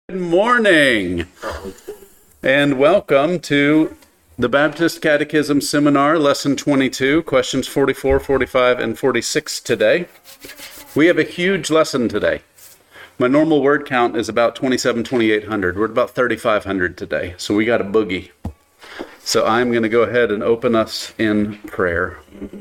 Good morning, and welcome to the Baptist Catechism Seminar, Lesson 22, questions 44, 45, and 46 today. We have a huge lesson today. My normal word count is about 2,800. We're at about 3,500 today, so we got a boogie. So I'm going to go ahead and open us in prayer.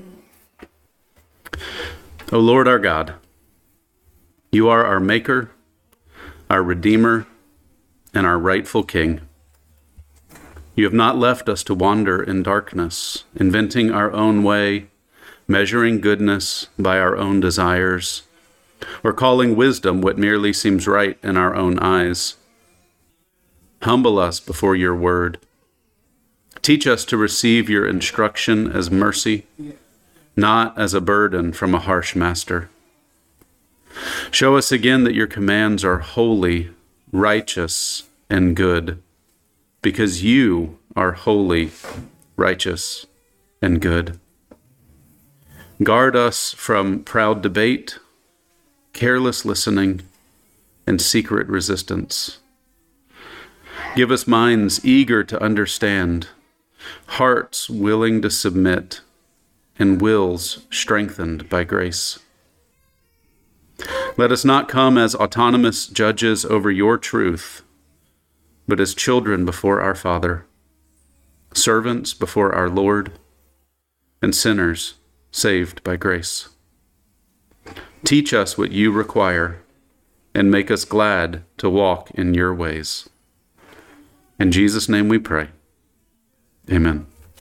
O Lord our God, you are our Maker, our Redeemer, and our rightful King. You have not left us to wander in darkness, inventing our own way, measuring goodness by our own desires, or calling wisdom what merely seems right in our own eyes. Humble us before your word. Teach us to receive your instruction as mercy, not as a burden from a harsh master. Show us again that your commands are holy, righteous, and good, because you are holy, righteous, and good. Guard us from proud debate, careless listening, and secret resistance. Give us minds eager to understand, hearts willing to submit, and wills strengthened by grace. Let us not come as autonomous judges over your truth, but as children before our Father, servants before our Lord, and sinners saved by grace. Teach us what you require, and make us glad to walk in your ways. In Jesus' name we pray. Amen.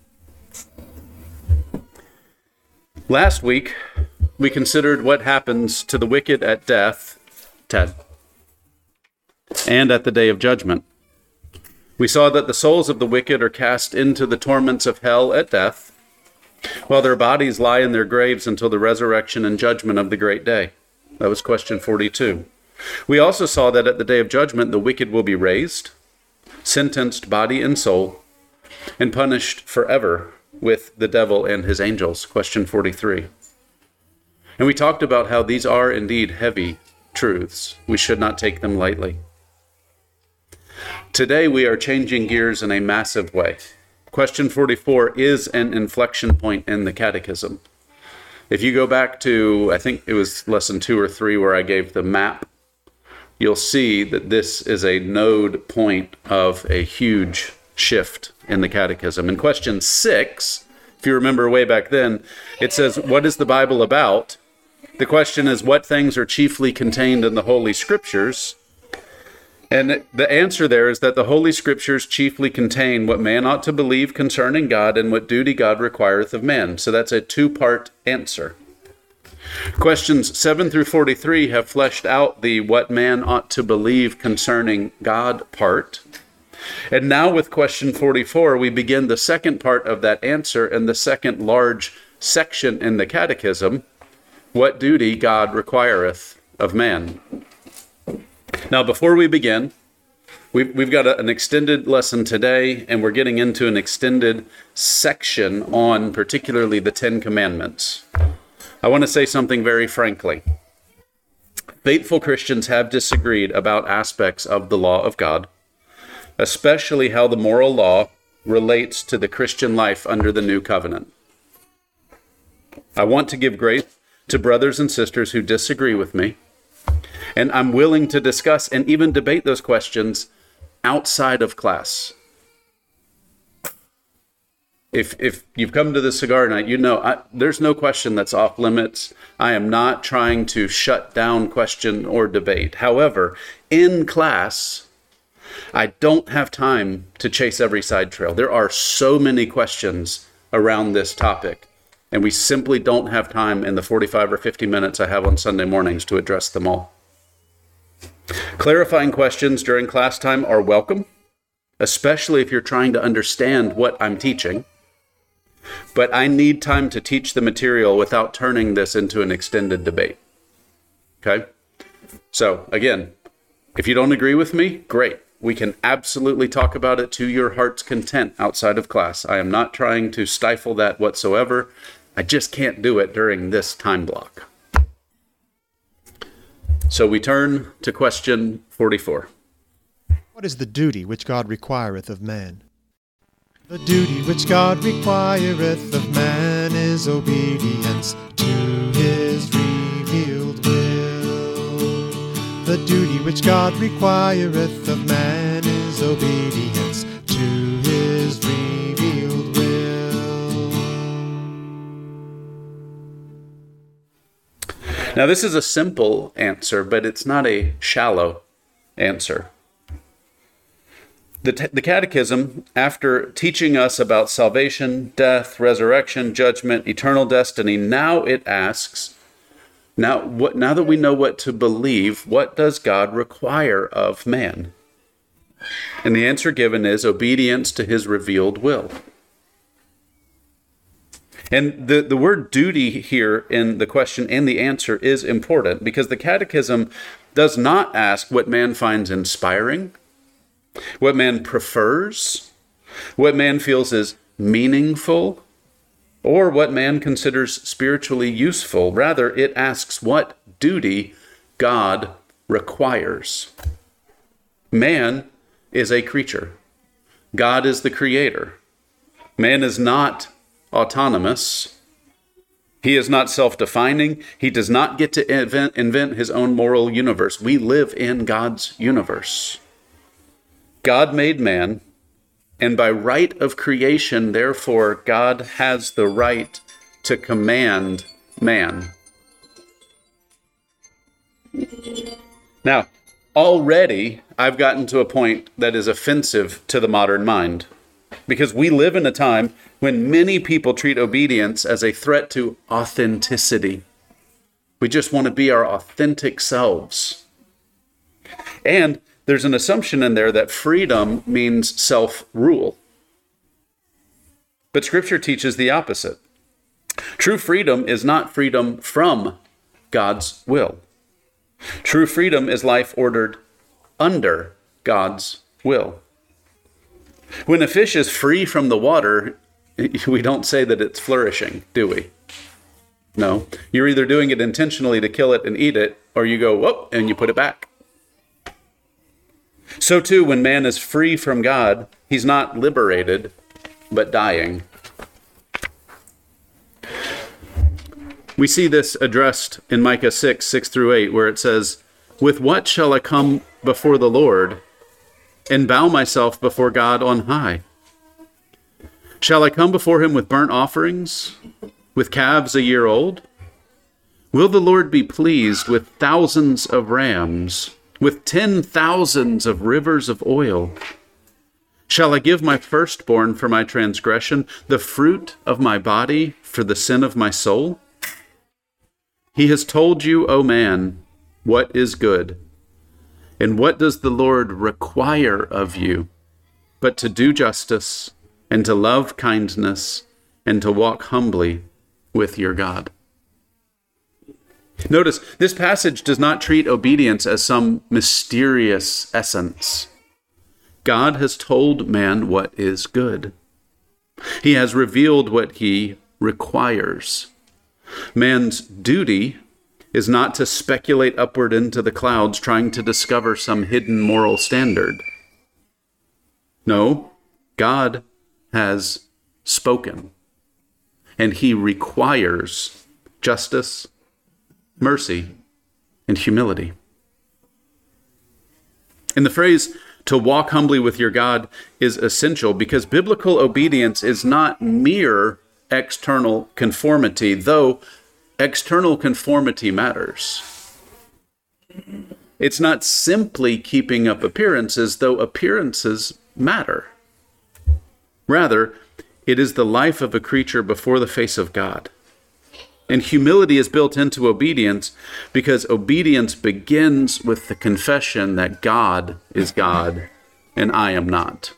Last week, we considered what happens to the wicked at death, Ted, and at the day of judgment. We saw that the souls of the wicked are cast into the torments of hell at death, while their bodies lie in their graves until the resurrection and judgment of the great day. That was question 42. We also saw that at the day of judgment, the wicked will be raised, sentenced body and soul, and punished forever with the devil and his angels, question 43. And we talked about how these are indeed heavy truths. We should not take them lightly. Today we are changing gears in a massive way. Question 44 is an inflection point in the Catechism. If you go back to, I think it was lesson 2 or 3 where I gave the map, you'll see that this is a node point of a huge shift in the Catechism. In question 6, if you remember way back then, it says, what is the Bible about? The question is, what things are chiefly contained in the Holy Scriptures? And the answer there is that the Holy Scriptures chiefly contain what man ought to believe concerning God and what duty God requireth of man. So that's a 2-part answer. Questions 7 through 43 have fleshed out the what man ought to believe concerning God part. And now with question 44, we begin the second part of that answer and the second large section in the Catechism, what duty God requireth of man. Now, before we begin, we've got an extended lesson today, and we're getting into an extended section on particularly the 10 Commandments. I want to say something very frankly. Faithful Christians have disagreed about aspects of the law of God, especially how the moral law relates to the Christian life under the new covenant. I want to give grace to brothers and sisters who disagree with me, and I'm willing to discuss and even debate those questions outside of class. If you've come to the cigar night, you know there's no question that's off limits. I am not trying to shut down question or debate. However, in class, I don't have time to chase every side trail. There are so many questions around this topic, and we simply don't have time in the 45 or 50 minutes I have on Sunday mornings to address them all. Clarifying questions during class time are welcome, especially if you're trying to understand what I'm teaching. But I need time to teach the material without turning this into an extended debate. Okay? So, again, if you don't agree with me, great. We can absolutely talk about it to your heart's content outside of class. I am not trying to stifle that whatsoever. I just can't do it during this time block. So we turn to question 44. What is the duty which God requireth of man? The duty which God requireth of man is obedience to his revealed will. The duty which God requireth of man is obedience to his revealed will. Now, this is a simple answer, but it's not a shallow answer. The Catechism, after teaching us about salvation, death, resurrection, judgment, eternal destiny, now it asks, now that we know what to believe, what does God require of man? And the answer given is obedience to his revealed will. And the word duty here in the question and the answer is important because the Catechism does not ask what man finds inspiring, what man prefers, what man feels is meaningful, or what man considers spiritually useful. Rather, it asks what duty God requires. Man is a creature. God is the creator. Man is not autonomous. He is not self-defining. He does not get to invent his own moral universe. We live in God's universe. God made man, and by right of creation, therefore, God has the right to command man. Now, already I've gotten to a point that is offensive to the modern mind, because we live in a time when many people treat obedience as a threat to authenticity. We just want to be our authentic selves. And there's an assumption in there that freedom means self-rule. But Scripture teaches the opposite. True freedom is not freedom from God's will. True freedom is life ordered under God's will. When a fish is free from the water, we don't say that it's flourishing, do we? No. You're either doing it intentionally to kill it and eat it, or you go, whoop, and you put it back. So too, when man is free from God, he's not liberated, but dying. We see this addressed in Micah 6:6-8, where it says, "With what shall I come before the Lord and bow myself before God on high? Shall I come before him with burnt offerings, with calves a year old? Will the Lord be pleased with thousands of rams, with 10,000s of rivers of oil? Shall I give my firstborn for my transgression, the fruit of my body for the sin of my soul? He has told you, O man, what is good. And what does the Lord require of you, but to do justice, and to love kindness, and to walk humbly with your God?" Notice, this passage does not treat obedience as some mysterious essence. God has told man what is good. He has revealed what he requires. Man's duty is not to speculate upward into the clouds trying to discover some hidden moral standard. No, God has spoken, and he requires justice, mercy, and humility. And the phrase, "to walk humbly with your God," is essential because biblical obedience is not mere external conformity, though external conformity matters. It's not simply keeping up appearances, though appearances matter. Rather, it is the life of a creature before the face of God. And humility is built into obedience because obedience begins with the confession that God is God and I am not.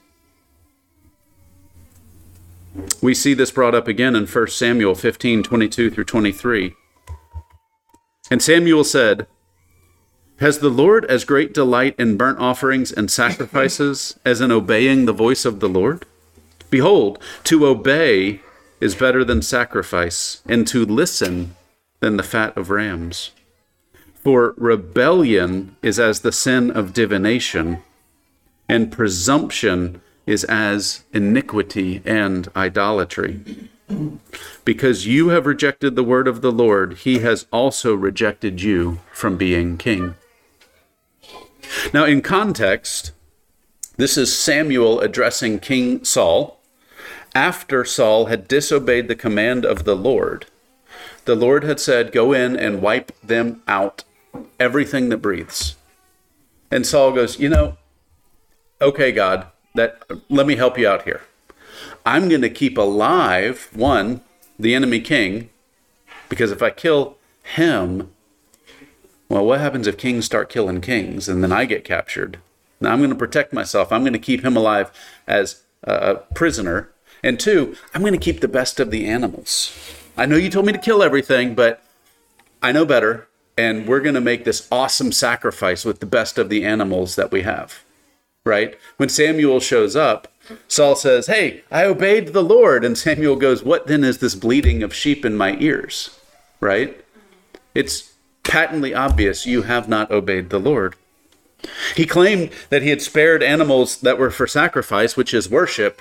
We see this brought up again in 1 Samuel 15:22-23. "And Samuel said, 'Has the Lord as great delight in burnt offerings and sacrifices as in obeying the voice of the Lord? Behold, to obey is better than sacrifice, and to listen than the fat of rams. For rebellion is as the sin of divination, and presumption is as iniquity and idolatry. Because you have rejected the word of the Lord, he has also rejected you from being king. Now, in context, this is Samuel addressing King Saul after Saul had disobeyed the command of the Lord. The Lord had said, go in and wipe them out, everything that breathes. And Saul goes, okay, God, let me help you out here. I'm going to keep alive, one, the enemy king, because if I kill him, well, what happens if kings start killing kings and then I get captured? Now I'm going to protect myself. I'm going to keep him alive as a prisoner. And two, I'm going to keep the best of the animals. I know you told me to kill everything, but I know better. And we're going to make this awesome sacrifice with the best of the animals that we have. Right? When Samuel shows up, Saul says, hey, I obeyed the Lord. And Samuel goes, what then is this bleating of sheep in my ears? Right? It's patently obvious you have not obeyed the Lord. He claimed that he had spared animals that were for sacrifice, which is worship.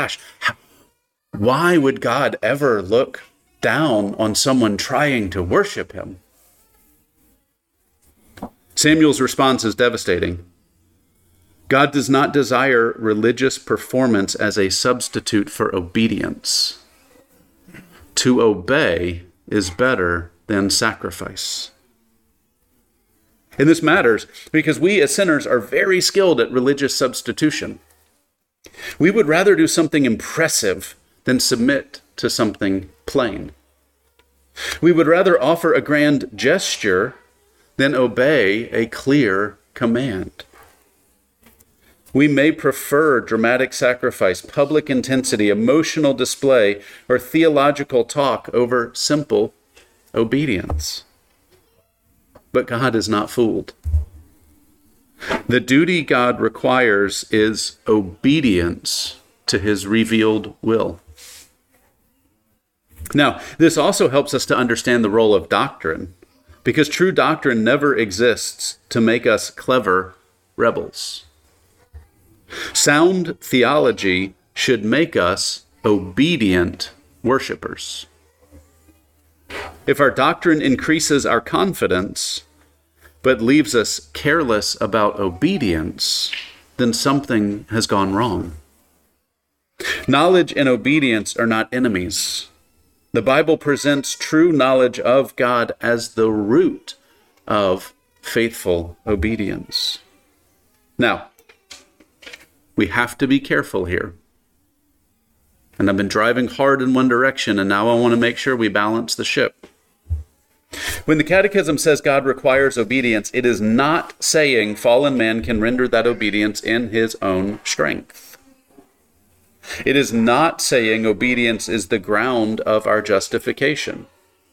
Why would God ever look down on someone trying to worship him? Samuel's response is devastating. God does not desire religious performance as a substitute for obedience. To obey is better than sacrifice. And this matters because we as sinners are very skilled at religious substitution. We would rather do something impressive than submit to something plain. We would rather offer a grand gesture than obey a clear command. We may prefer dramatic sacrifice, public intensity, emotional display, or theological talk over simple obedience. But God is not fooled. The duty God requires is obedience to his revealed will. Now, this also helps us to understand the role of doctrine, because true doctrine never exists to make us clever rebels. Sound theology should make us obedient worshipers. If our doctrine increases our confidence, but leaves us careless about obedience, then something has gone wrong. Knowledge and obedience are not enemies. The Bible presents true knowledge of God as the root of faithful obedience. Now, we have to be careful here. And I've been driving hard in one direction, and now I want to make sure we balance the ship. When the Catechism says God requires obedience, it is not saying fallen man can render that obedience in his own strength. It is not saying obedience is the ground of our justification.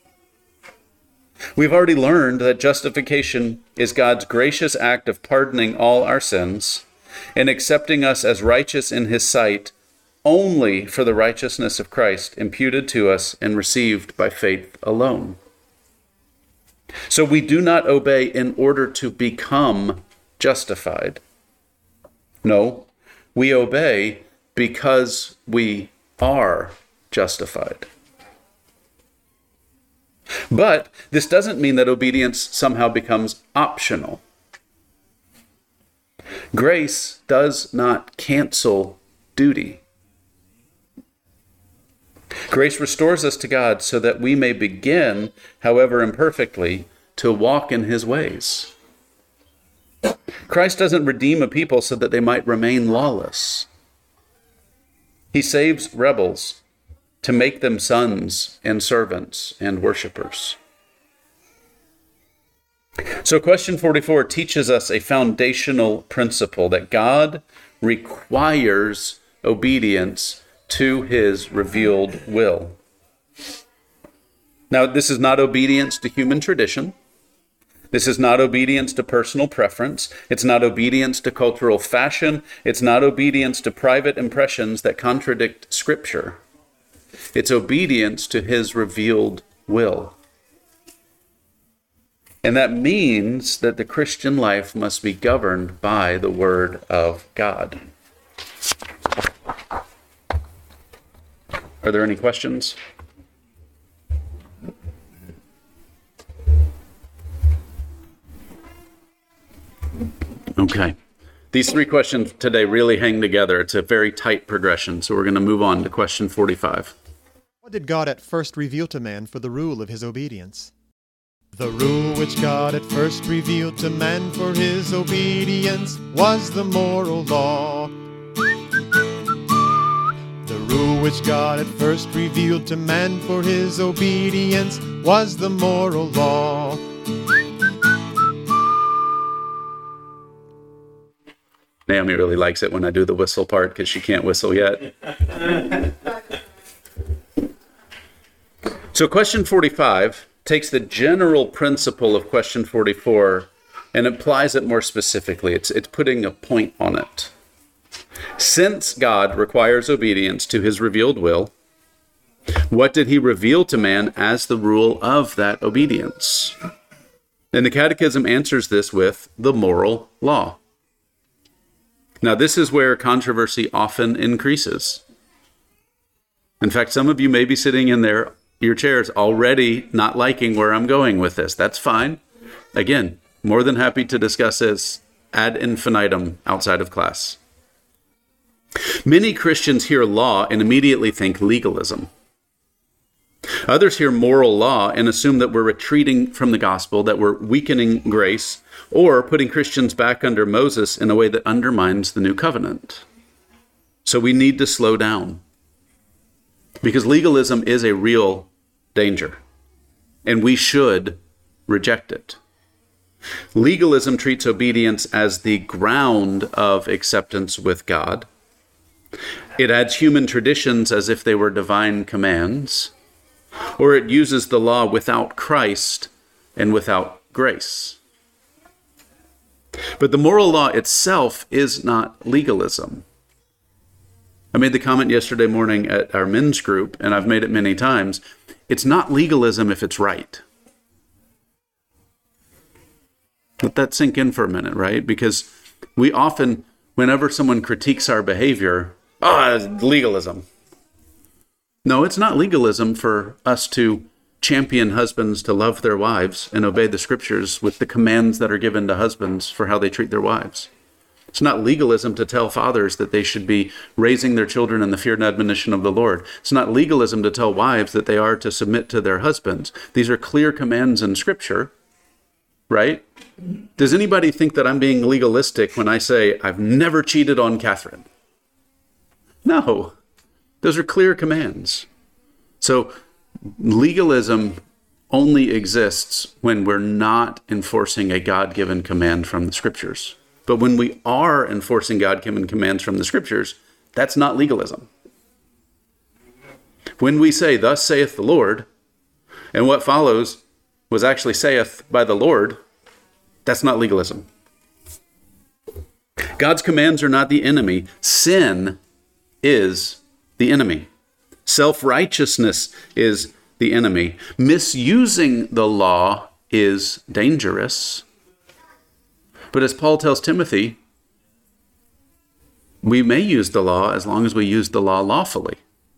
We've already learned that justification is God's gracious act of pardoning all our sins and accepting us as righteous in his sight only for the righteousness of Christ imputed to us and received by faith alone. So we do not obey in order to become justified. No, we obey because we are justified. But this doesn't mean that obedience somehow becomes optional. Grace does not cancel duty. Grace restores us to God so that we may begin, however imperfectly, to walk in his ways. Christ doesn't redeem a people so that they might remain lawless. He saves rebels to make them sons and servants and worshipers. So question 44 teaches us a foundational principle that God requires obedience to his revealed will. Now, this is not obedience to human tradition. This is not obedience to personal preference. It's not obedience to cultural fashion. It's not obedience to private impressions that contradict Scripture. It's obedience to his revealed will. And that means that the Christian life must be governed by the Word of God. Are there any questions? Okay. These three questions today really hang together. It's a very tight progression. So we're going to move on to question 45. What did God at first reveal to man for the rule of his obedience? The rule which God at first revealed to man for his obedience was the moral law. The rule which God at first revealed to man for his obedience was the moral law. Naomi really likes it when I do the whistle part because she can't whistle yet. So question 45 takes the general principle of question 44 and applies it more specifically. It's putting a point on it. Since God requires obedience to his revealed will, what did he reveal to man as the rule of that obedience? And the Catechism answers this with the moral law. Now, this is where controversy often increases. In fact, some of you may be sitting in your chairs already not liking where I'm going with this. That's fine. Again, more than happy to discuss this ad infinitum outside of class. Many Christians hear law and immediately think legalism. Others hear moral law and assume that we're retreating from the gospel, that we're weakening grace, or putting Christians back under Moses in a way that undermines the new covenant. So we need to slow down, because legalism is a real danger, and we should reject it. Legalism treats obedience as the ground of acceptance with God. It adds human traditions as if they were divine commands, or it uses the law without Christ and without grace. But the moral law itself is not legalism. I made the comment yesterday morning at our men's group, and I've made it many times. It's not legalism if it's right. Let that sink in for a minute, right? Because we often, whenever someone critiques our behavior, legalism. No, it's not legalism for us to champion husbands to love their wives and obey the scriptures with the commands that are given to husbands for how they treat their wives. It's not legalism to tell fathers that they should be raising their children in the fear and admonition of the Lord. It's not legalism to tell wives that they are to submit to their husbands. These are clear commands in Scripture, right? Does anybody think that I'm being legalistic when I say I've never cheated on Catherine? No, those are clear commands. So legalism only exists when we're not enforcing a God-given command from the Scriptures. But when we are enforcing God-given commands from the Scriptures, that's not legalism. When we say, "Thus saith the Lord," and what follows was actually saith by the Lord, that's not legalism. God's commands are not the enemy. Sin is the enemy. Self-righteousness is the enemy. Misusing the law is dangerous. But as Paul tells Timothy, we may use the law as long as we use the law lawfully.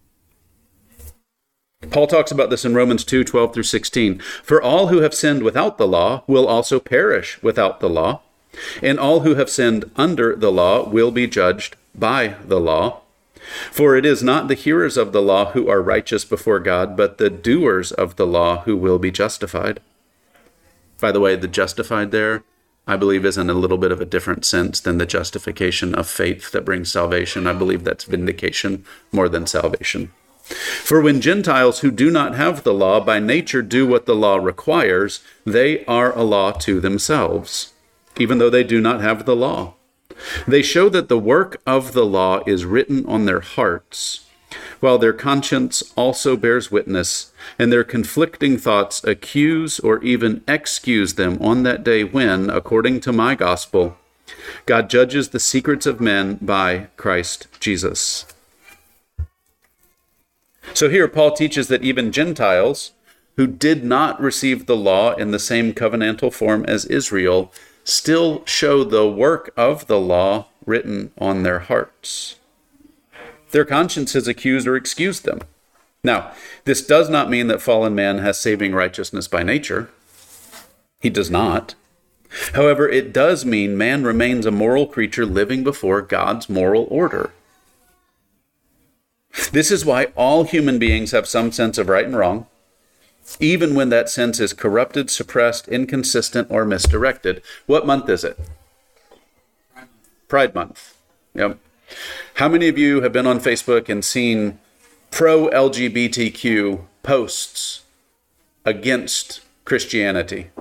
Paul talks about this in Romans 2:12 through 16. For all who have sinned without the law will also perish without the law, and all who have sinned under the law will be judged by the law. For it is not the hearers of the law who are righteous before God, but the doers of the law who will be justified. By the way, the justified there, I believe, is in a little bit of a different sense than the justification of faith that brings salvation. I believe that's vindication more than salvation. For when Gentiles who do not have the law by nature do what the law requires, they are a law to themselves, even though they do not have the law. They show that the work of the law is written on their hearts, while their conscience also bears witness, and their conflicting thoughts accuse or even excuse them on that day when, according to my gospel, God judges the secrets of men by Christ Jesus. So here Paul teaches that even Gentiles who did not receive the law in the same covenantal form as Israel, still show the work of the law written on their hearts. Their consciences accuse or excuse them. Now, this does not mean that fallen man has saving righteousness by nature. He does not. However, it does mean man remains a moral creature living before God's moral order. This is why all human beings have some sense of right and wrong, even when that sense is corrupted, suppressed, inconsistent, or misdirected. What month is it? Pride Month. Yep. How many of you have been on Facebook and seen pro-LGBTQ posts against Christianity?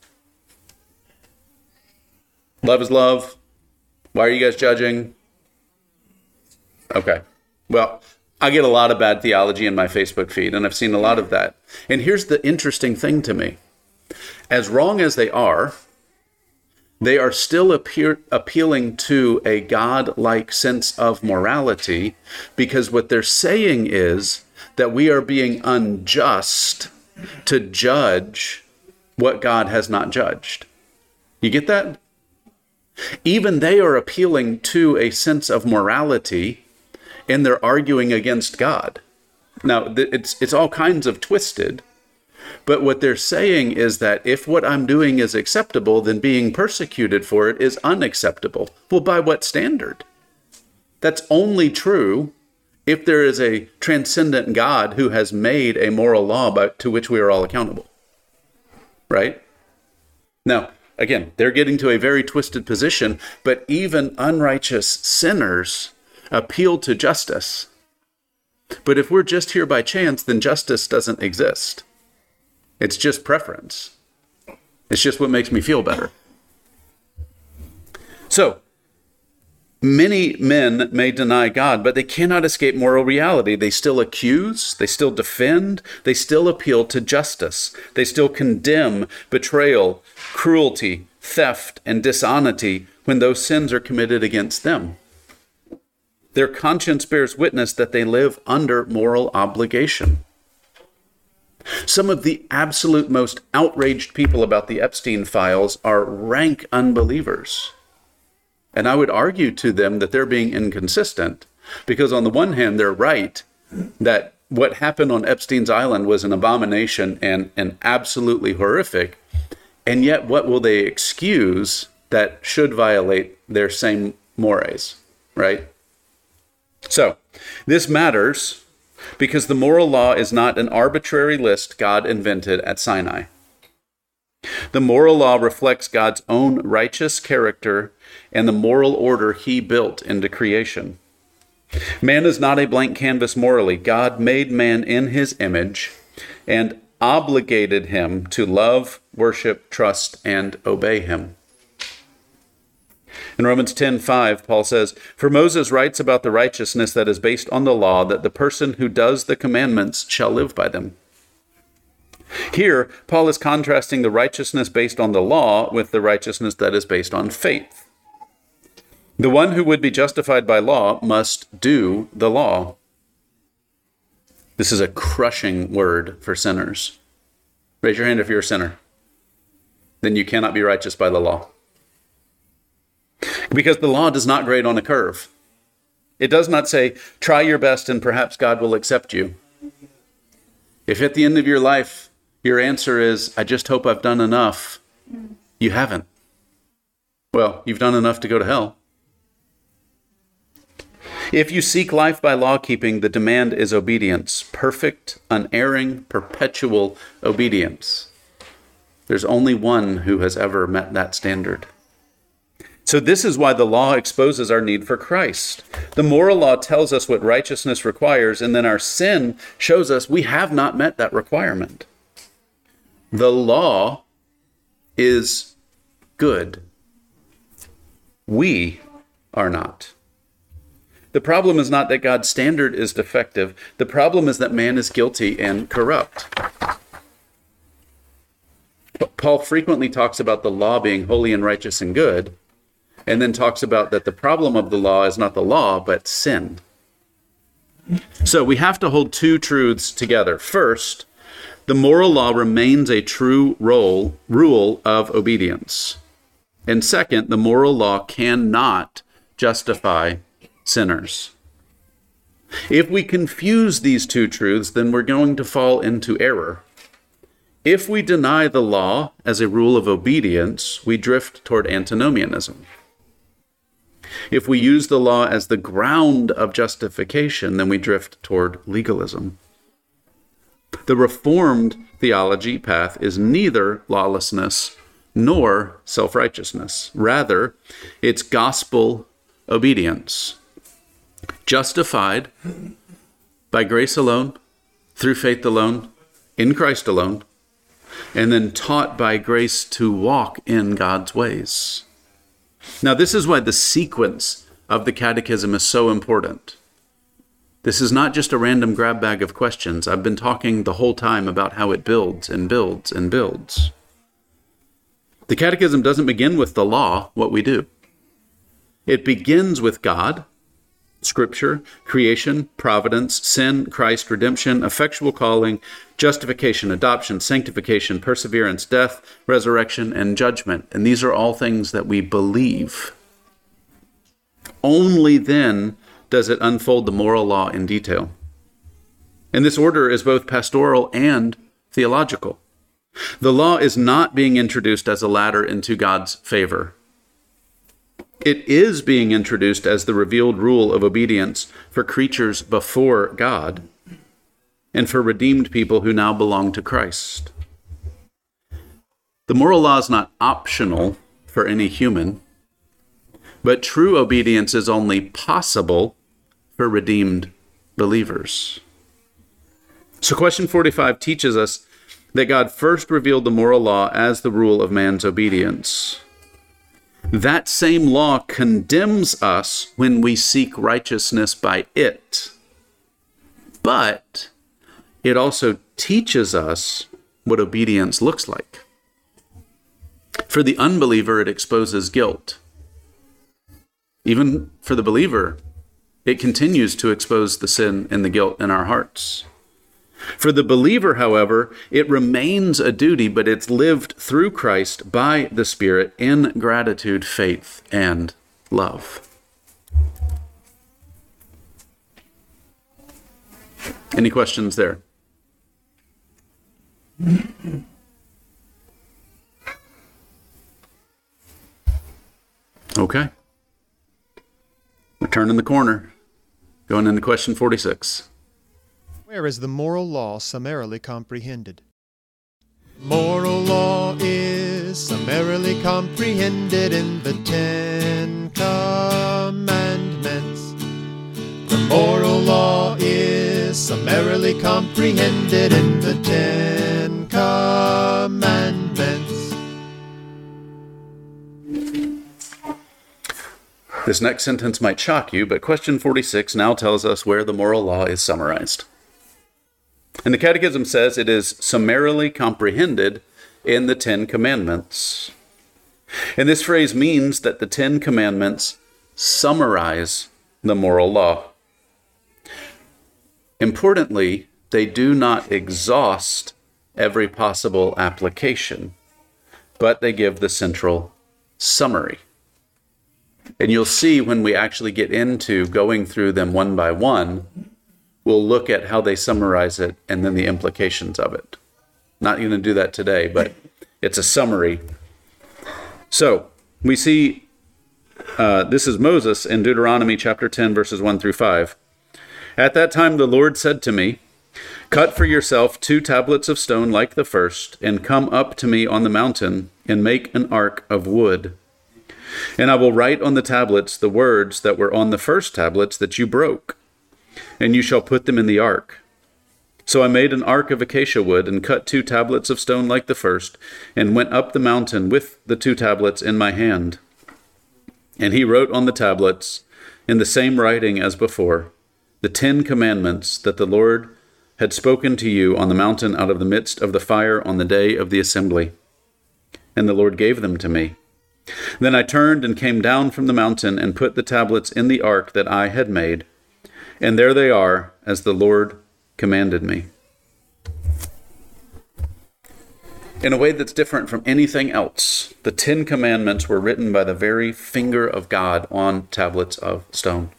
Love is love. Why are you guys judging? Okay. Well, I get a lot of bad theology in my Facebook feed, and I've seen a lot of that. And here's the interesting thing to me. As wrong as they are still appealing to a God-like sense of morality, because what they're saying is that we are being unjust to judge what God has not judged. You get that? Even they are appealing to a sense of morality, and they're arguing against God. Now, it's all kinds of twisted, but what they're saying is that if what I'm doing is acceptable, then being persecuted for it is unacceptable. Well, by what standard? That's only true if there is a transcendent God who has made a moral law to which we are all accountable. Right? Now, again, they're getting to a very twisted position, but even unrighteous sinners appeal to justice. But if we're just here by chance, then justice doesn't exist. It's just preference. It's just what makes me feel better. So, many men may deny God, but they cannot escape moral reality. They still accuse, they still defend, they still appeal to justice. They still condemn betrayal, cruelty, theft, and dishonesty when those sins are committed against them. Their conscience bears witness that they live under moral obligation. Some of the absolute most outraged people about the Epstein files are rank unbelievers. And I would argue to them that they're being inconsistent, because on the one hand, they're right that what happened on Epstein's Island was an abomination and absolutely horrific. And yet, what will they excuse that should violate their same mores, right? So, this matters because the moral law is not an arbitrary list God invented at Sinai. The moral law reflects God's own righteous character and the moral order he built into creation. Man is not a blank canvas morally. God made man in his image and obligated him to love, worship, trust, and obey him. In Romans 10:5, Paul says, "For Moses writes about the righteousness that is based on the law, that the person who does the commandments shall live by them." Here, Paul is contrasting the righteousness based on the law with the righteousness that is based on faith. The one who would be justified by law must do the law. This is a crushing word for sinners. Raise your hand if you're a sinner. Then you cannot be righteous by the law. Because the law does not grade on a curve. It does not say, try your best and perhaps God will accept you. If at the end of your life, your answer is, I just hope I've done enough, you haven't. Well, you've done enough to go to hell. If you seek life by law keeping, the demand is obedience. Perfect, unerring, perpetual obedience. There's only one who has ever met that standard. So this is why the law exposes our need for Christ. The moral law tells us what righteousness requires, and then our sin shows us we have not met that requirement. The law is good. We are not. The problem is not that God's standard is defective. The problem is that man is guilty and corrupt. Paul frequently talks about the law being holy and righteous and good, and then talks about that the problem of the law is not the law, but sin. So we have to hold two truths together. First, The moral law remains a true rule of obedience. And second, the moral law cannot justify sinners. If we confuse these two truths, then we're going to fall into error. If we deny the law as a rule of obedience, we drift toward antinomianism. If we use the law as the ground of justification, then we drift toward legalism. The Reformed theology path is neither lawlessness nor self-righteousness. Rather, it's gospel obedience. Justified by grace alone, through faith alone, in Christ alone, and then taught by grace to walk in God's ways. Now, this is why the sequence of the catechism is so important. This is not just a random grab bag of questions. I've been talking the whole time about how it builds and builds and builds. The catechism doesn't begin with the law, what we do. It begins with God, Scripture, creation, providence, sin, Christ, redemption, effectual calling, justification, adoption, sanctification, perseverance, death, resurrection, and judgment. And these are all things that we believe. Only then does it unfold the moral law in detail. And this order is both pastoral and theological. The law is not being introduced as a ladder into God's favor. It is being introduced as the revealed rule of obedience for creatures before God and for redeemed people who now belong to Christ. The moral law is not optional for any human, but true obedience is only possible for redeemed believers. So question 45 teaches us that God first revealed the moral law as the rule of man's obedience. That same law condemns us when we seek righteousness by it. But it also teaches us what obedience looks like. For the unbeliever, it exposes guilt. Even for the believer, it continues to expose the sin and the guilt in our hearts. For the believer, however, it remains a duty, but it's lived through Christ by the Spirit in gratitude, faith, and love. Any questions there? Okay. We're turning the corner, going into question 46. Where is the moral law summarily comprehended? Moral law is summarily comprehended in the Ten Commandments. The moral law is summarily comprehended in the Ten Commandments. This next sentence might shock you, but question 46 now tells us where the moral law is summarized. And the Catechism says it is summarily comprehended in the Ten Commandments. And this phrase means that the Ten Commandments summarize the moral law. Importantly, they do not exhaust every possible application, but they give the central summary. And you'll see when we actually get into going through them one by one, we'll look at how they summarize it and then the implications of it. Not going to do that today, but it's a summary. So we see this is Moses in Deuteronomy chapter 10, verses 1 through 5. At that time the Lord said to me, "Cut for yourself 2 tablets of stone like the first, and come up to me on the mountain, and make an ark of wood. And I will write on the tablets the words that were on the first tablets that you broke, and you shall put them in the ark." So I made an ark of acacia wood, and cut 2 tablets of stone like the first, and went up the mountain with the 2 tablets in my hand. And he wrote on the tablets, in the same writing as before, the 10 commandments that the Lord had spoken to you on the mountain out of the midst of the fire on the day of the assembly. And the Lord gave them to me. Then I turned and came down from the mountain and put the tablets in the ark that I had made. And there they are, as the Lord commanded me. in a way that's different from anything else. The 10 Commandments were written by the very finger of God on tablets of stone.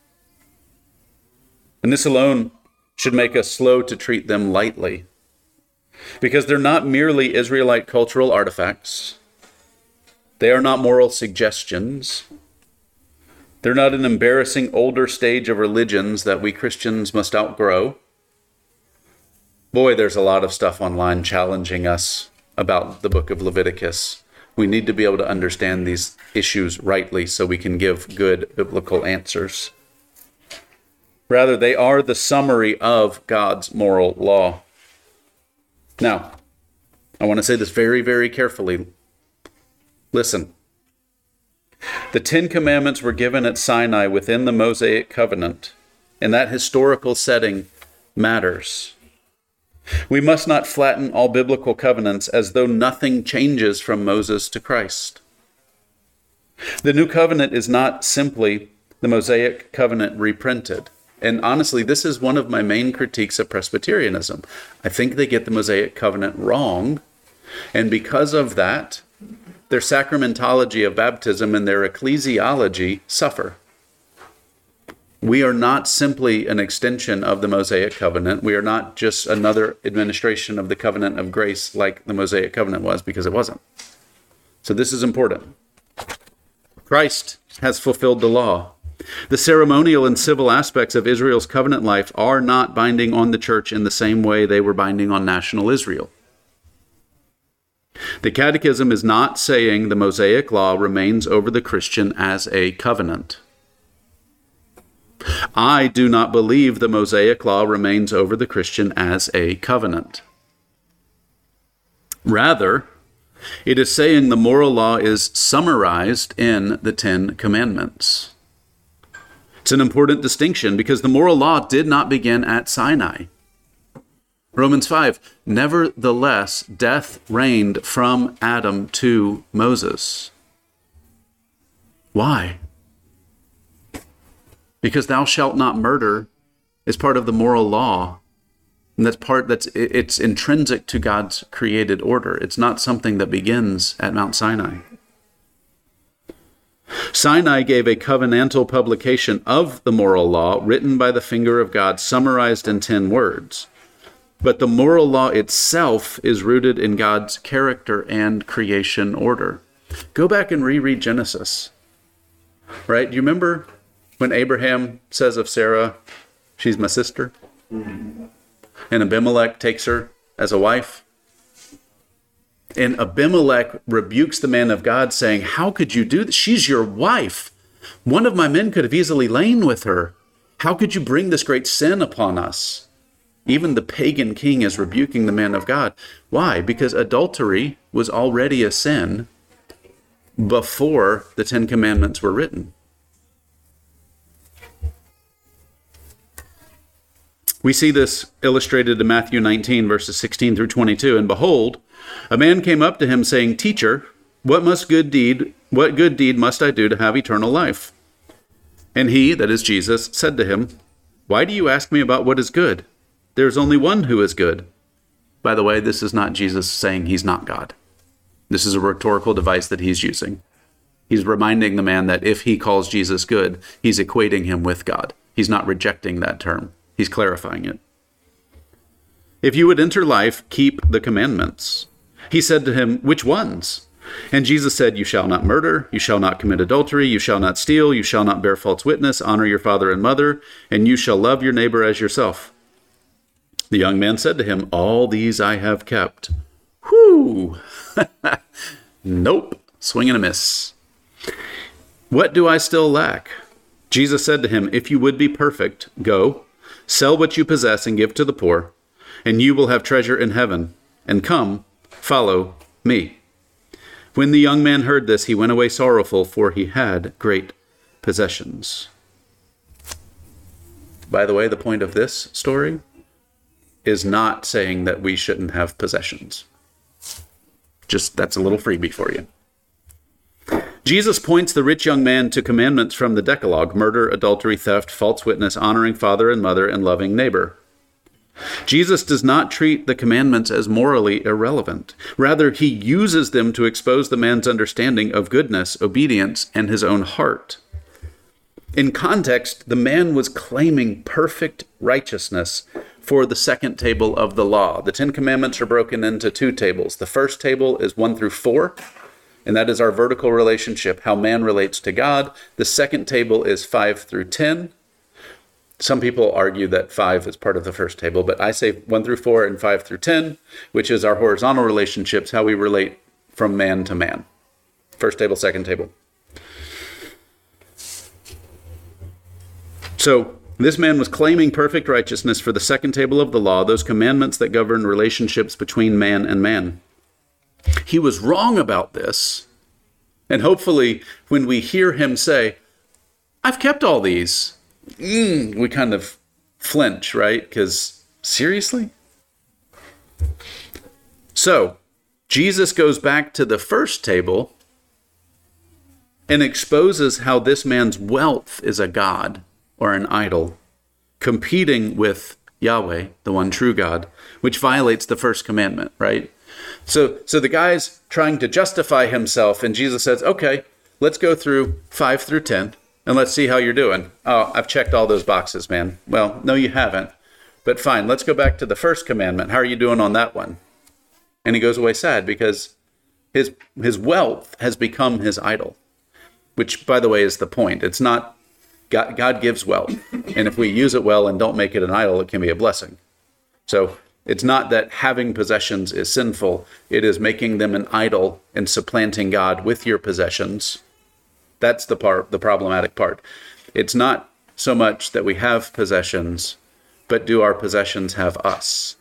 And this alone should make us slow to treat them lightly, because they're not merely Israelite cultural artifacts. They are not moral suggestions. They're not an embarrassing older stage of religions that we Christians must outgrow. Boy, there's a lot of stuff online challenging us about the book of Leviticus. We need to be able to understand these issues rightly so we can give good biblical answers. Rather, they are the summary of God's moral law. Now, I want to say this very, very carefully. Listen. The 10 Commandments were given at Sinai within the Mosaic covenant, and that historical setting matters. We must not flatten all biblical covenants as though nothing changes from Moses to Christ. The new covenant is not simply the Mosaic covenant reprinted. And honestly, this is one of my main critiques of Presbyterianism. I think they get the Mosaic covenant wrong, and because of that, their sacramentology of baptism and their ecclesiology suffer. We are not simply an extension of the Mosaic covenant. We are not just another administration of the covenant of grace like the Mosaic covenant was, because it wasn't. So this is important. Christ has fulfilled the law. The ceremonial and civil aspects of Israel's covenant life are not binding on the church in the same way they were binding on national Israel. The Catechism is not saying the Mosaic law remains over the Christian as a covenant. I do not believe the Mosaic law remains over the Christian as a covenant. Rather, it is saying the moral law is summarized in the 10 Commandments. It's an important distinction because the moral law did not begin at Sinai. Romans 5, nevertheless, death reigned from Adam to Moses. Why? Because thou shalt not murder is part of the moral law. And it's intrinsic to God's created order. It's not something that begins at Mount Sinai. Sinai gave a covenantal publication of the moral law written by the finger of God, summarized in 10 words. But the moral law itself is rooted in God's character and creation order. Go back and reread Genesis. Right? Do you remember when Abraham says of Sarah, she's my sister? And Abimelech takes her as a wife? And Abimelech rebukes the man of God, saying, how could you do this? She's your wife. One of my men could have easily lain with her. How could you bring this great sin upon us? Even the pagan king is rebuking the man of God. Why? Because adultery was already a sin before the 10 Commandments were written. We see this illustrated in Matthew 19, verses 16 through 22. And behold, a man came up to him saying, Teacher, what good deed must I do to have eternal life? And he, that is Jesus, said to him, Why do you ask me about what is good? There is only one who is good. By the way, this is not Jesus saying he's not God. This is a rhetorical device that he's using. He's reminding the man that if he calls Jesus good, he's equating him with God. He's not rejecting that term. He's clarifying it. If you would enter life, keep the commandments. He said to him, Which ones? And Jesus said, You shall not murder, you shall not commit adultery, you shall not steal, you shall not bear false witness, honor your father and mother, and you shall love your neighbor as yourself. The young man said to him, All these I have kept. Whew! Nope. Swing and a miss. What do I still lack? Jesus said to him, If you would be perfect, go, sell what you possess and give to the poor, and you will have treasure in heaven. And come, follow me. When the young man heard this, he went away sorrowful, for he had great possessions. By the way, the point of this story is not saying that we shouldn't have possessions. Just, that's a little freebie for you. Jesus points the rich young man to commandments from the Decalogue: murder, adultery, theft, false witness, honoring father and mother, and loving neighbor. Jesus does not treat the commandments as morally irrelevant. Rather, he uses them to expose the man's understanding of goodness, obedience, and his own heart. In context, the man was claiming perfect righteousness for the second table of the law. The Ten Commandments are broken into two tables. The first table is 1 through 4, and that is our vertical relationship, how man relates to God. The second table is 5 through 10. Some people argue that 5 is part of the first table, but I say 1 through 4 and 5 through 10, which is our horizontal relationships, how we relate from man to man. First table, second table. So this man was claiming perfect righteousness for the second table of the law, those commandments that govern relationships between man and man. He was wrong about this. And hopefully when we hear him say, I've kept all these, we kind of flinch, right? Because seriously? So Jesus goes back to the first table and exposes how this man's wealth is a god or an idol, competing with Yahweh, the one true God, which violates the first commandment, right? So the guy's trying to justify himself, and Jesus says, okay, let's go through 5 through 10, and let's see how you're doing. Oh, I've checked all those boxes, man. Well, no, you haven't. But fine, let's go back to the first commandment. How are you doing on that one? And he goes away sad because his wealth has become his idol, which, by the way, is the point. It's not God gives wealth, and if we use it well and don't make it an idol, it can be a blessing. So it's not that having possessions is sinful. It is making them an idol and supplanting God with your possessions. That's the problematic part. It's not so much that we have possessions, but do our possessions have us?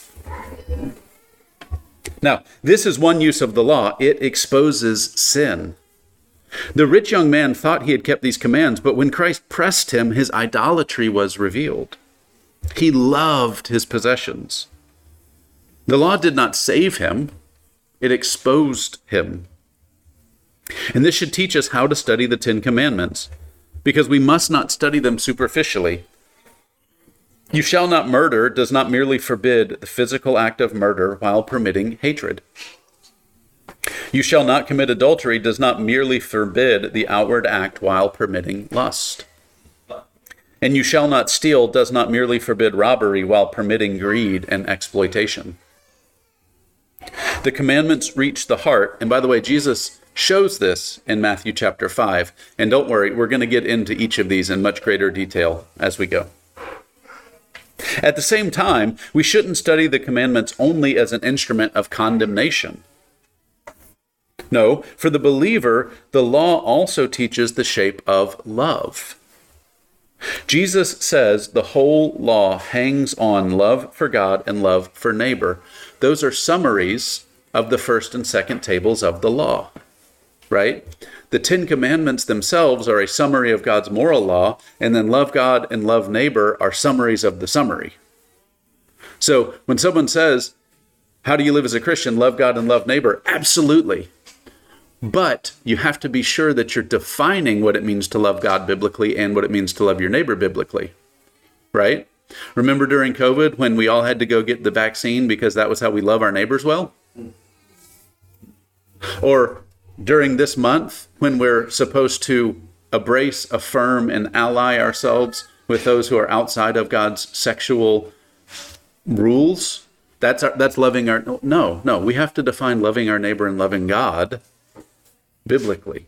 Now, this is one use of the law. It exposes sin. The rich young man thought he had kept these commands, but when Christ pressed him, his idolatry was revealed. He loved his possessions. The law did not save him. It exposed him. And this should teach us how to study the Ten Commandments, because we must not study them superficially. You shall not murder does not merely forbid the physical act of murder while permitting hatred. You shall not commit adultery does not merely forbid the outward act while permitting lust. And you shall not steal does not merely forbid robbery while permitting greed and exploitation. The commandments reach the heart. And by the way, Jesus shows this in Matthew chapter 5. And don't worry, we're going to get into each of these in much greater detail as we go. At the same time, we shouldn't study the commandments only as an instrument of condemnation. No, for the believer, the law also teaches the shape of love. Jesus says the whole law hangs on love for God and love for neighbor. Those are summaries of the first and second tables of the law, right? The Ten Commandments themselves are a summary of God's moral law, and then love God and love neighbor are summaries of the summary. So when someone says, how do you live as a Christian? Love God and love neighbor. Absolutely. But you have to be sure that you're defining what it means to love God biblically and what it means to love your neighbor biblically, right? Remember during COVID when we all had to go get the vaccine because that was how we love our neighbors well? Or during this month when we're supposed to embrace, affirm, and ally ourselves with those who are outside of God's sexual rules? That's loving our... No, we have to define loving our neighbor and loving God biblically.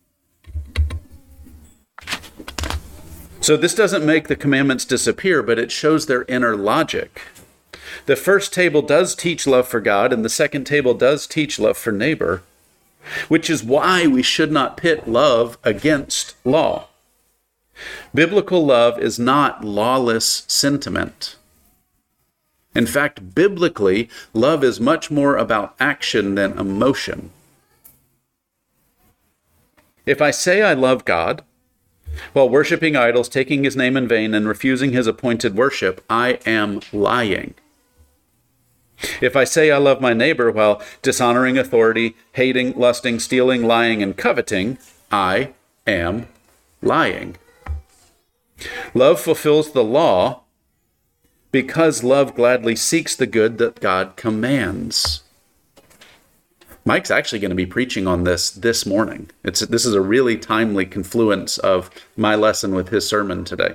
So this doesn't make the commandments disappear, but it shows their inner logic. The first table does teach love for God, and the second table does teach love for neighbor, which is why we should not pit love against law. Biblical love is not lawless sentiment. In fact, biblically, love is much more about action than emotion. If I say I love God, while worshiping idols, taking his name in vain, and refusing his appointed worship, I am lying. If I say I love my neighbor while dishonoring authority, hating, lusting, stealing, lying, and coveting, I am lying. Love fulfills the law, because love gladly seeks the good that God commands. Mike's actually going to be preaching on this morning. This is a really timely confluence of my lesson with his sermon today.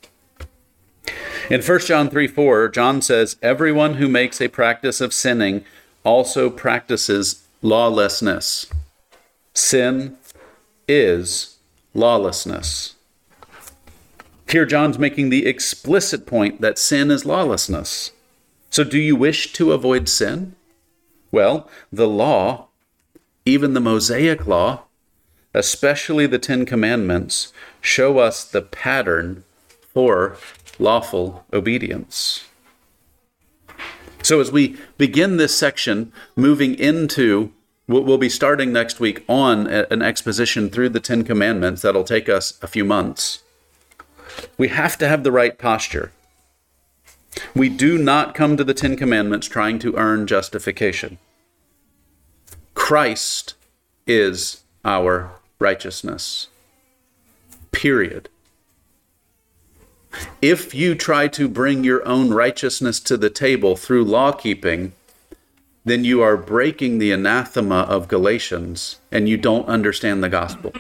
In 1 John 3:4, John says, "Everyone who makes a practice of sinning also practices lawlessness." Sin is lawlessness. Here John's making the explicit point that sin is lawlessness. So do you wish to avoid sin? Well, the law, even the Mosaic law, especially the Ten Commandments, show us the pattern for lawful obedience. So as we begin this section, moving into what we'll be starting next week on an exposition through the Ten Commandments that'll take us a few months, we have to have the right posture. We do not come to the Ten Commandments trying to earn justification. Christ is our righteousness. Period. If you try to bring your own righteousness to the table through law-keeping, then you are breaking the anathema of Galatians, and you don't understand the gospel.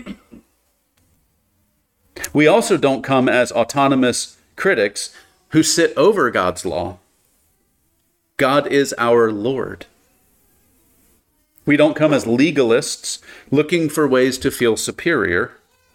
We also don't come as autonomous critics who sit over God's law. God is our Lord. We don't come as legalists looking for ways to feel superior.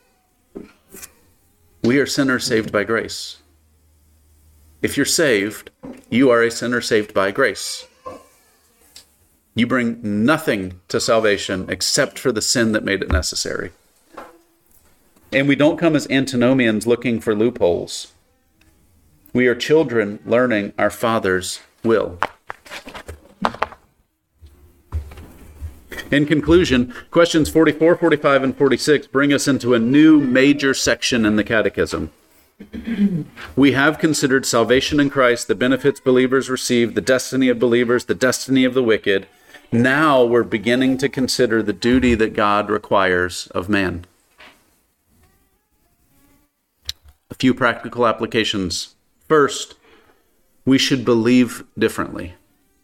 We are sinners saved by grace. If you're saved, you are a sinner saved by grace. You bring nothing to salvation except for the sin that made it necessary. And we don't come as antinomians looking for loopholes. We are children learning our Father's will. In conclusion, questions 44, 45, and 46 bring us into a new major section in the Catechism. We have considered salvation in Christ, the benefits believers receive, the destiny of believers, the destiny of the wicked. Now we're beginning to consider the duty that God requires of man. A few practical applications. First, we should believe differently.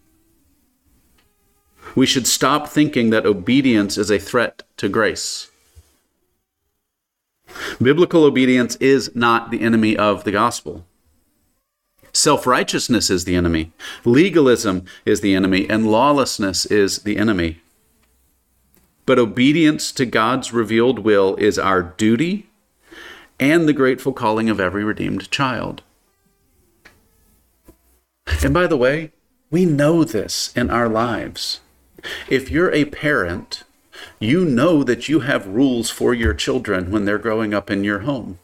We should stop thinking that obedience is a threat to grace. Biblical obedience is not the enemy of the gospel. Self-righteousness is the enemy. Legalism is the enemy, and lawlessness is the enemy. But obedience to God's revealed will is our duty and the grateful calling of every redeemed child. And by the way, we know this in our lives. If you're a parent, you know that you have rules for your children when they're growing up in your home.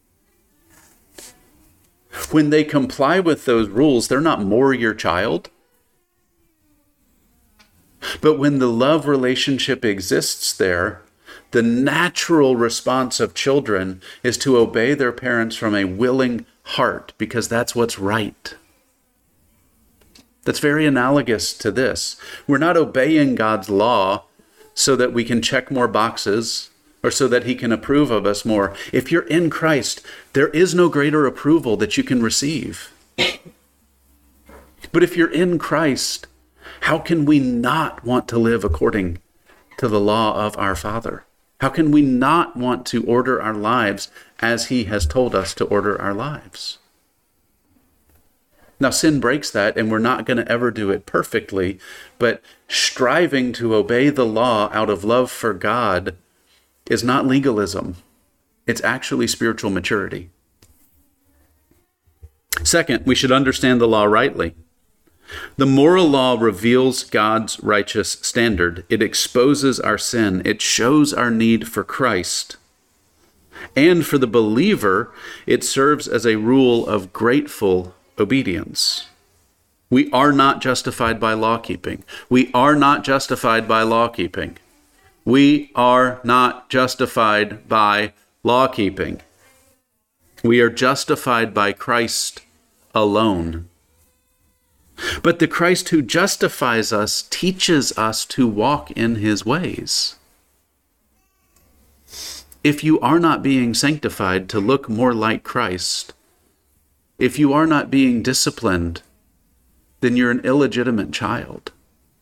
When they comply with those rules, they're not more your child. But when the love relationship exists there, the natural response of children is to obey their parents from a willing heart because that's what's right. That's very analogous to this. We're not obeying God's law so that we can check more boxes or so that he can approve of us more. If you're in Christ, there is no greater approval that you can receive. But if you're in Christ, how can we not want to live according to the law of our Father? How can we not want to order our lives as he has told us to order our lives? Now, sin breaks that, and we're not going to ever do it perfectly, but striving to obey the law out of love for God is not legalism. It's actually spiritual maturity. Second, we should understand the law rightly. The moral law reveals God's righteous standard. It exposes our sin. It shows our need for Christ. And for the believer, it serves as a rule of grateful obedience. We are not justified by law keeping. We are not justified by law keeping. We are not justified by law keeping. We are justified by Christ alone. But the Christ who justifies us teaches us to walk in his ways. If you are not being sanctified to look more like Christ, if you are not being disciplined, then you're an illegitimate child.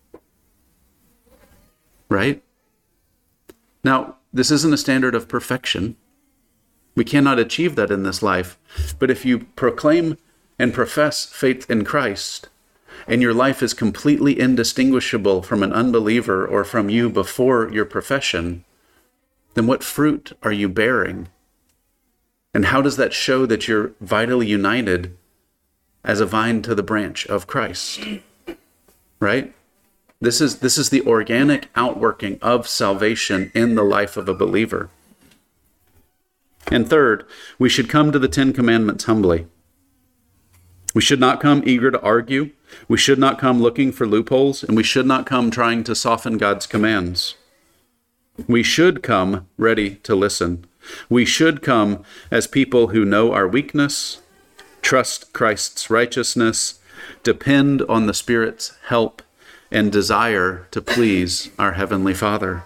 Right? Now, this isn't a standard of perfection. We cannot achieve that in this life. But if you proclaim and profess faith in Christ, and your life is completely indistinguishable from an unbeliever or from you before your profession, then what fruit are you bearing? And how does that show that you're vitally united as a vine to the branch of Christ? Right? This is the organic outworking of salvation in the life of a believer. And third, we should come to the 10 Commandments humbly. We should not come eager to argue. We should not come looking for loopholes, and we should not come trying to soften God's commands. We should come ready to listen. We should come as people who know our weakness, trust Christ's righteousness, depend on the Spirit's help, and desire to please our Heavenly Father.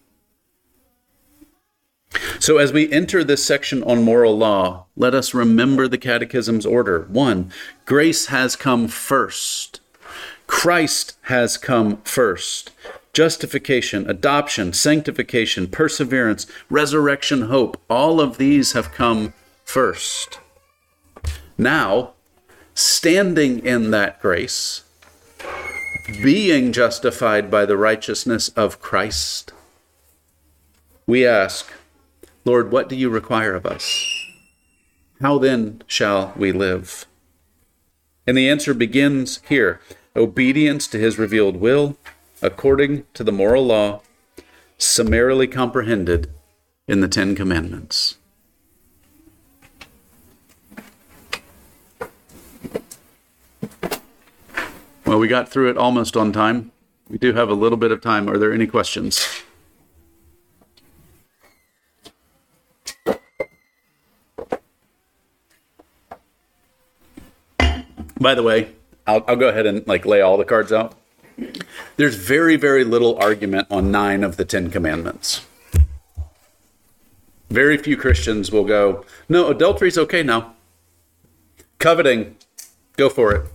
So as we enter this section on moral law, let us remember the Catechism's order. 1, grace has come first. Christ has come first. Justification, adoption, sanctification, perseverance, resurrection, hope, all of these have come first. Now, standing in that grace, being justified by the righteousness of Christ, we ask, Lord, what do you require of us? How then shall we live? And the answer begins here. Obedience to his revealed will, according to the moral law, summarily comprehended in the 10 Commandments. Well, we got through it almost on time. We do have a little bit of time. Are there any questions? By the way, I'll go ahead and lay all the cards out. There's very, very little argument on 9 of the 10 Commandments. Very few Christians will go, no, adultery's okay now. Coveting, go for it.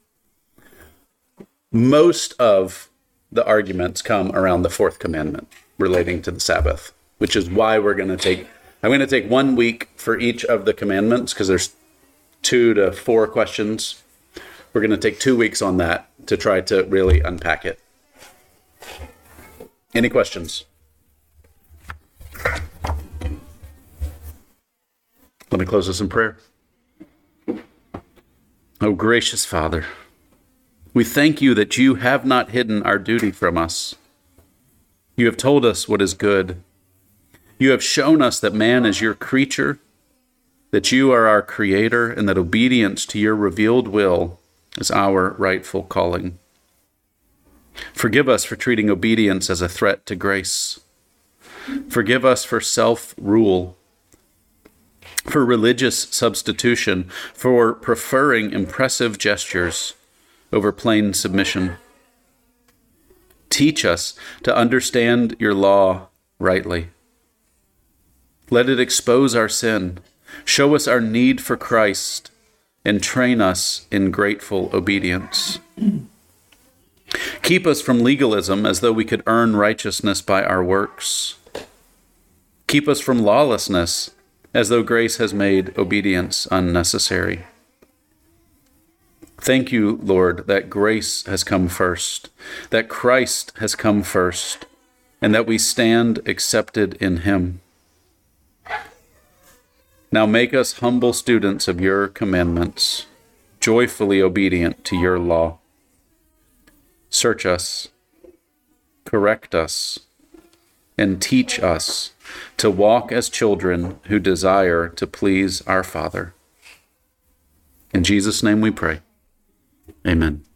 Most of the arguments come around the 4th commandment relating to the Sabbath, which is why I'm going to take 1 week for each of the commandments because there's 2 to 4 questions. We're going to take 2 weeks on that to try to really unpack it. Any questions? Let me close this in prayer. Oh, gracious Father, we thank you that you have not hidden our duty from us. You have told us what is good. You have shown us that man is your creature, that you are our creator, and that obedience to your revealed will is our rightful calling. Forgive us for treating obedience as a threat to grace. Forgive us for self-rule, for religious substitution, for preferring impressive gestures over plain submission. Teach us to understand your law rightly. Let it expose our sin, show us our need for Christ, and train us in grateful obedience. Keep us from legalism as though we could earn righteousness by our works. Keep us from lawlessness as though grace has made obedience unnecessary. Thank you, Lord, that grace has come first, that Christ has come first, and that we stand accepted in him. Now make us humble students of your commandments, joyfully obedient to your law. Search us, correct us, and teach us to walk as children who desire to please our Father. In Jesus' name we pray. Amen.